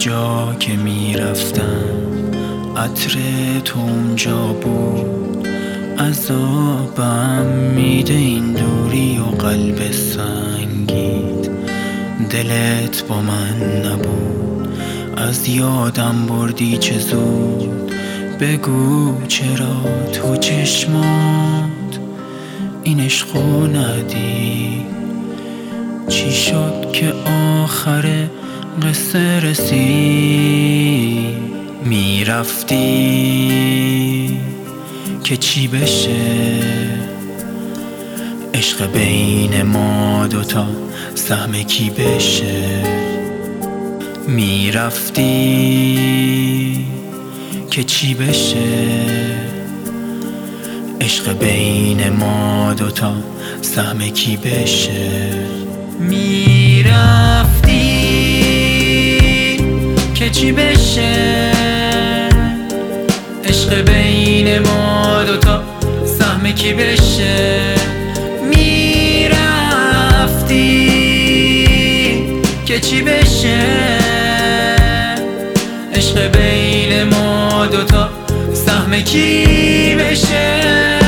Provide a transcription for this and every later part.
جا که میرفتم عطر تو اونجا بود. عذابم میده این دوری و قلب سنگیت دلت با من نبود. از یادم بردی چه زود، بگو چرا تو چشمات این عشقو ندی؟ چی شد که آخر قصه رسید؟ میرفتی که چی بشه؟ عشق بین ما دوتا سهم کی بشه؟ میرفتی که چی بشه؟ عشق بین ما دوتا سهم کی بشه؟ میرفتی که چی بشه؟ عشق بین ما دوتا سهم کی بشه؟ میرفتی که چی بشه؟ عشق بین ما دوتا سهم کی بشه؟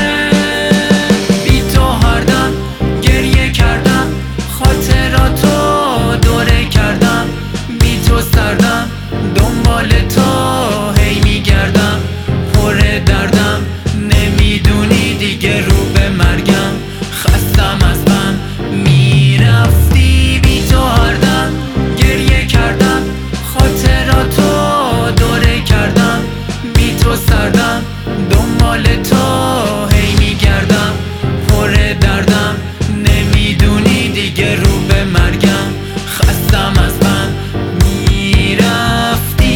بی تو هر دم گریه کردم، خاطراتو دوره کردم، بی تو سردم دنبال تو هی میگردم، پر دردم نمیدونی دیگه رو به مرگم، خستم از غم. میرفتی بی تو هر دم گریه کردم، خاطراتو دوره کردم، بی تو سردم دنبال تو هی میگردم، پر دردم نمیدونی دیگه رو به مرگم، خستم از غم. میرفتی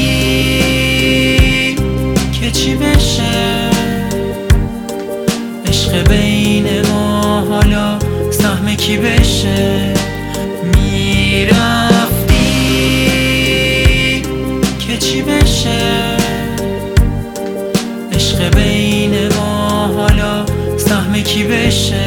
که چی بشه؟ عشق بین ما حالا سهم کی بشه؟ میرفتی که چی بشه؟ عشق بین ما حالا سهم کی بشه؟